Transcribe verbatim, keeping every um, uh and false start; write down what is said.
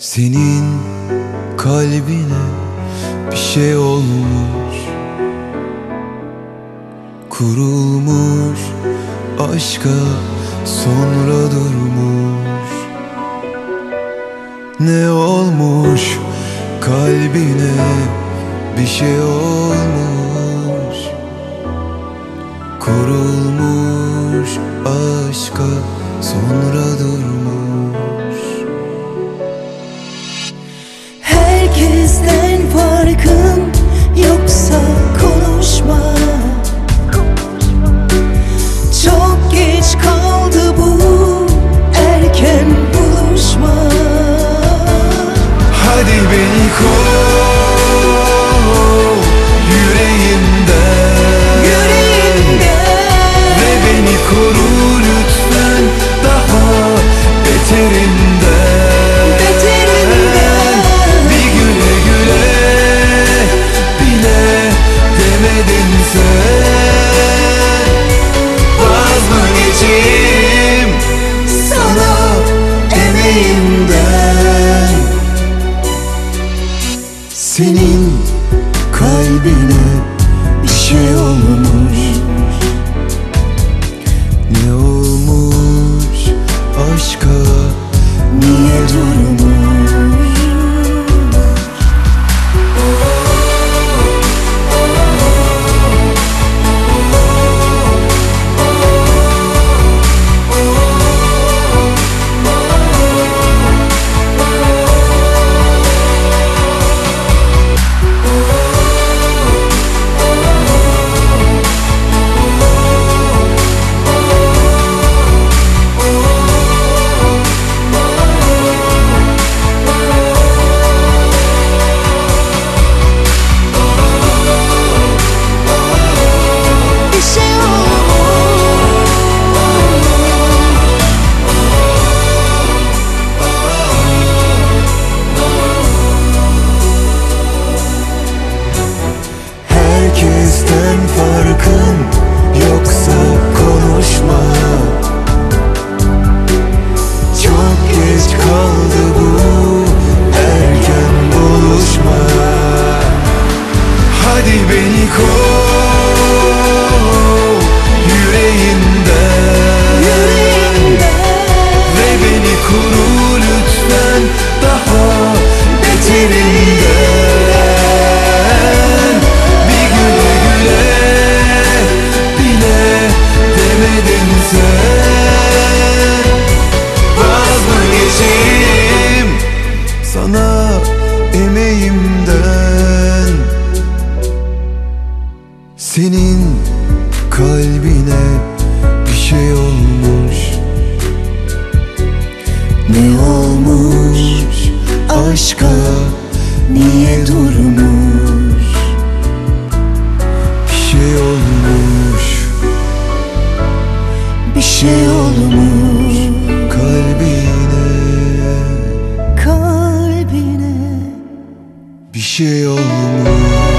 Senin kalbine bir şey olmuş, kurulmuş, aşka sonra durmuş. Ne olmuş kalbine, bir şey olmuş, kurulmuş, aşka sonra durmuş. Herkesten farkım yoksa konuşma. Çok geç kaldı bu erken buluşma. Hadi beni kov yüreğimden, Yüreğimden. Ve beni koru lütfen daha beterinden. Beterinden. Bir güle güle bile demedin sen. Vaz mı geçeyim sana emeğimden? Senin kalbine bir şey olmuş. Ne olmuş aşka, niye durmuş? Herkesten farkın yoksa konuşma. Çok geç kaldı bu erken buluşma. Hadi beni kov yüreğinden, Yüreğimden. Ve beni koru lütfen daha beterinden. Bir güle güle bile demedin sen. Vaz mı geçeyim sana emeğimden? Senin kalbine bir şey olmuş. Ne olmuş aşka, niye durmuş? Bir şey olmuş, Bir şey olmuş kalbine, kalbine. bir şey olmuş.